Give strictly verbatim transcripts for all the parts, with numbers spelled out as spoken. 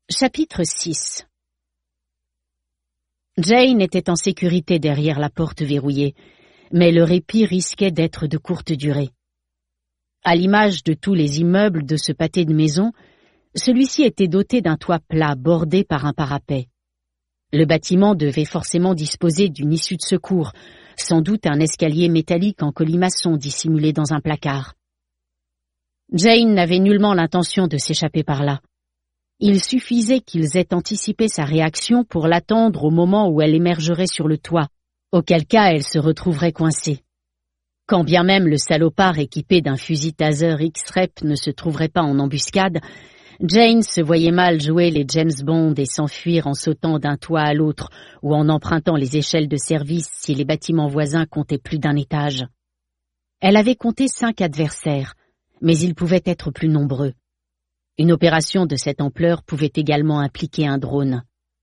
Chapitre six. Jane était en sécurité derrière la porte verrouillée, mais le répit risquait d'être de courte durée. À l'image de tous les immeubles de ce pâté de maison, celui-ci était doté d'un toit plat bordé par un parapet. Le bâtiment devait forcément disposer d'une issue de secours, sans doute un escalier métallique en colimaçon dissimulé dans un placard. Jane n'avait nullement l'intention de s'échapper par là. Il suffisait qu'ils aient anticipé sa réaction pour l'attendre au moment où elle émergerait sur le toit, auquel cas elle se retrouverait coincée. Quand bien même le salopard équipé d'un fusil taser X-Rep ne se trouverait pas en embuscade, Jane se voyait mal jouer les James Bond et s'enfuir en sautant d'un toit à l'autre ou en empruntant les échelles de service si les bâtiments voisins comptaient plus d'un étage. Elle avait compté cinq adversaires, mais ils pouvaient être plus nombreux. Une opération de cette ampleur pouvait également impliquer un drone.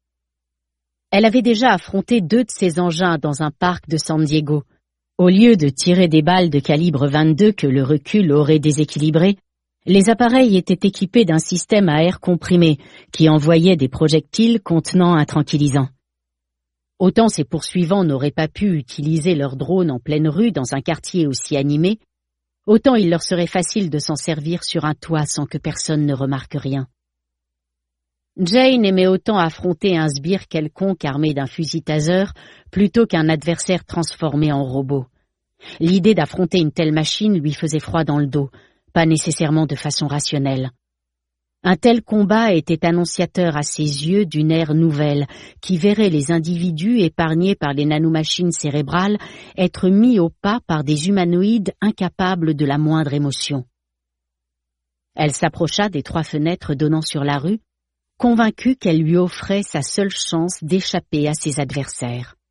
Elle avait déjà affronté deux de ces engins dans un parc de San Diego. Au lieu de tirer des balles de calibre vingt-deux que le recul aurait déséquilibrées, les appareils étaient équipés d'un système à air comprimé qui envoyait des projectiles contenant un tranquillisant. Autant ces poursuivants n'auraient pas pu utiliser leur drone en pleine rue dans un quartier aussi animé, autant il leur serait facile de s'en servir sur un toit sans que personne ne remarque rien. Jane aimait autant affronter un sbire quelconque armé d'un fusil taser plutôt qu'un adversaire transformé en robot. L'idée d'affronter une telle machine lui faisait froid dans le dos, pas nécessairement de façon rationnelle. Un tel combat était annonciateur à ses yeux d'une ère nouvelle qui verrait les individus épargnés par les nanomachines cérébrales être mis au pas par des humanoïdes incapables de la moindre émotion. Elle s'approcha des trois fenêtres donnant sur la rue, convaincue qu'elle lui offrait sa seule chance d'échapper à ses adversaires.